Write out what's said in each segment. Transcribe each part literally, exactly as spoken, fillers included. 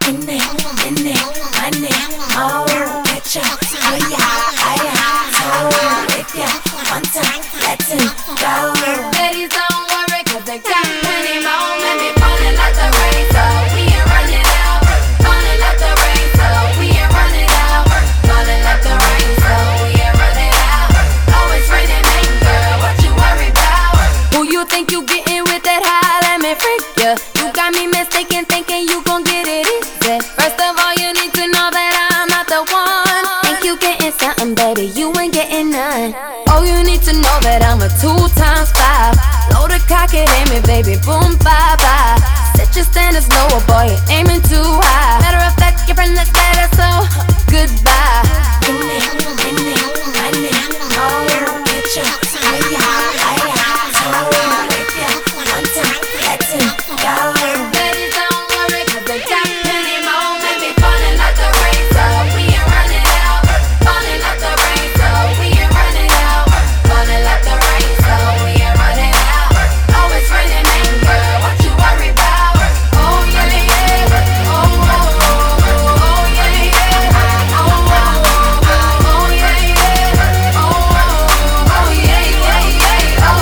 in it, in it, money, oh, get ya, higher, higher, so if ya want to let it go. Ladies, don't worry, cause they got plenty more. Let me falling like the rain, so we ain't running out. Falling like the rain, so we ain't running out. Falling like the rain, so we ain't running out. Always raining, man, girl, what you worry about? Who you think you getting with that high? Let me freak ya. You got me mistaken, thinking you gon' get it easy. First of all, you need to know that I'm not the one. Think you getting something, baby, you ain't getting none. Oh, you need to know that I'm a two times five. Load a cock it, aim it, baby, boom, bye bye. Set your standards lower, boy, you're aiming too high. Matter of fact, your friend that's better, so goodbye. In it, in it, money, oh, get ya, higher, higher, so if ya want to let it go. Ladies, don't worry, cause they got plenty more. Let me falling like the rain, so we ain't running out. Falling like the rain, so we ain't running out. Falling like the rain, so we ain't running out. Always raining, man, girl, what you worry about? Oh yeah, yeah, oh, oh, oh, oh yeah, yeah, oh, oh, oh yeah, yeah, oh, oh, oh yeah, yeah, yeah, oh,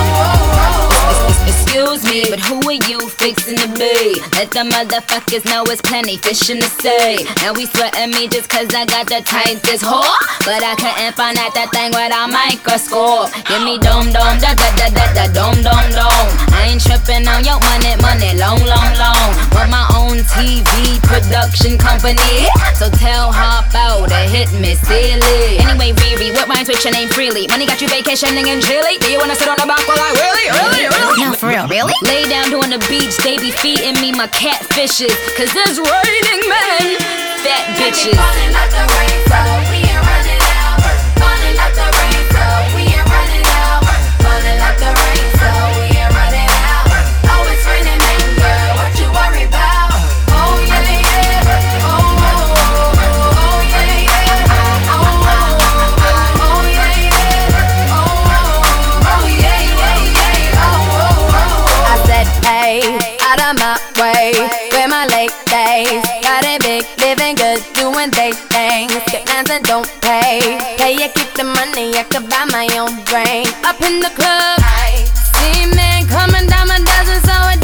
oh, oh. Excuse me, but who are you fixing to be? Let the motherfuckers know it's plenty fish in the sea. And we sweating me just cause I got the tightest whore. But I couldn't find out that thing with a microscope. Give me dome dome, da da da da da dome dome dome. I ain't tripping on your money, money, long, long, long. With my own T V production company. So tell her about it, hit me silly. Anyway, Riri, what rhymes with your name freely? Money got you vacationing in Chile. Do you wanna sit on the back while I really, really, really? No, for real, really? Lay down on the beach, they be feeding me my catfishes. Cause it's raining men, fat bitches. Falling like the rain, so we ain't running out. Falling like the rain, so we ain't running out. Falling like the rain, so we ain't running out. Always raining, man, girl, what you worry about? Oh yeah, yeah, oh, oh, oh, oh yeah, yeah, oh, oh, oh yeah, yeah, oh, oh, oh yeah, yeah, yeah, oh, oh, oh. I said, hey, out of my way, where my late days. Got it big, living good, doing they things. Get lines and don't pay. Pay, you keep the money, I could buy my own drink. Up in the club, see men coming down my dozen, so it